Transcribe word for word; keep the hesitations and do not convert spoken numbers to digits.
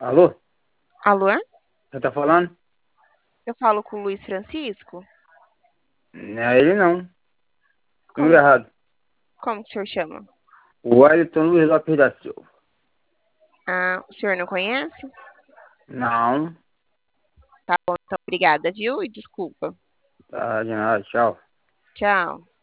Alô? Alô? Você tá falando? Eu falo com o Luiz Francisco? Não é ele não. Número Como, errado. como que o senhor chama? O Wellington Luiz Lopes da Silva. Ah, o senhor não conhece? Não. Tá bom, então obrigada, viu? E desculpa. Tá de nada, tchau. Tchau.